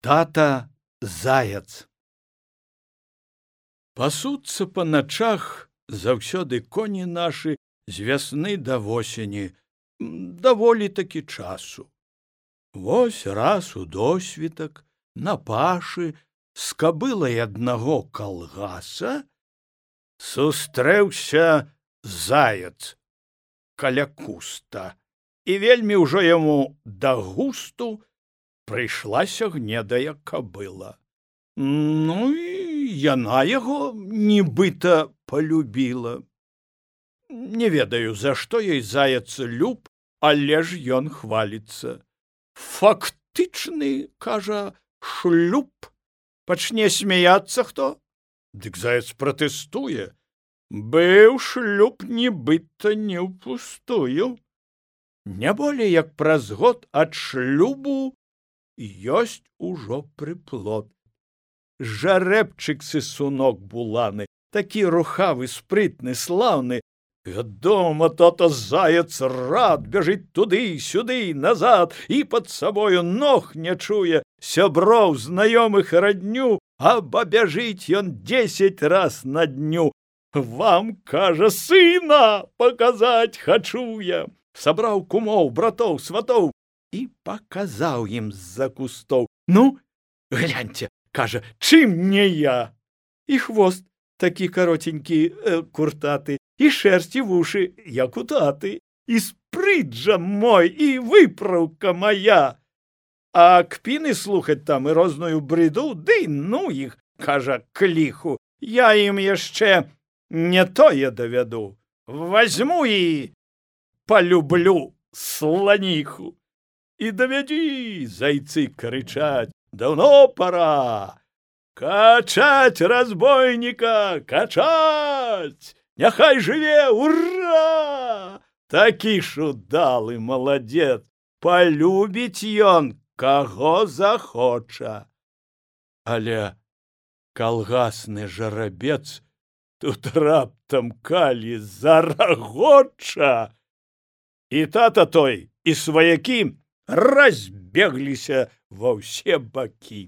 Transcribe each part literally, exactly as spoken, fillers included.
Тата заяц. Пасуцца па начах заўсёды коні нашы з вясны да восені, даволі такі часу. Вось раз у досвітак на пашы з кабылай аднаго калгаса сустрэўся заяц каля куста, і вельмі ўжо яму да густу прыйшлася гнедая кабыла. Ну і яна яго нібыта полюбіла. Не ведаю, за што ёй заяц люб, але ж ён хваліцца. Фактычны, кажа, шлюб. Пачне смяяцца хто? Дык заяц пратэстуе. Быў шлюб нібыта не ўпустую. Не болей як праз год ад шлюбу ёсць ужо прыплод. Жарэбчык-сысунок буланы, такі рухавы, спрытны, слаўны. Вядома, тата заяц рад, бяжыць туды, сюды, назад, і пад сабою ног не чуе, сяброў, знаёмых і радню, аба бяжыць ён дзесяць раз на дню. Вам, кажа, сына паказаць хачу я. Сабраў кумоў, братоў, сватоў і паказаў ім з-за кустоў. Ну, гляньце, кажа, чым не я? І хвост такі каротенькі, э, куртаты, і шерсть, і вушы, як у таты, і спрыт жа мой, і выпраўка моя. А кпіны слухаць там і розную брыду, ды ну іх, кажа, к ліху, я ім яшчэ не тое давяду. Возьму і полюблю сланіху. І давядзі, зайцы крычаць, даўно пора. Качаць разбойніка, качаць! Няхай жыве, ура! Такі ж удалы маладзец, полюбіць ён, каго захоча. Але калгасны жарабец тут раптам калі зарагоча. І тата той, і сваякі разбегліся ва ўсе бакі.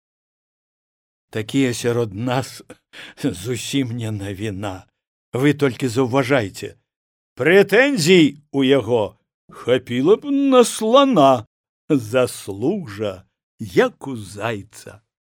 Такія сярод нас зусім не навіна. Вы толькі заўважайце, прэтэнзій у яго хапіла б на слана, заслуг жа, як у зайца.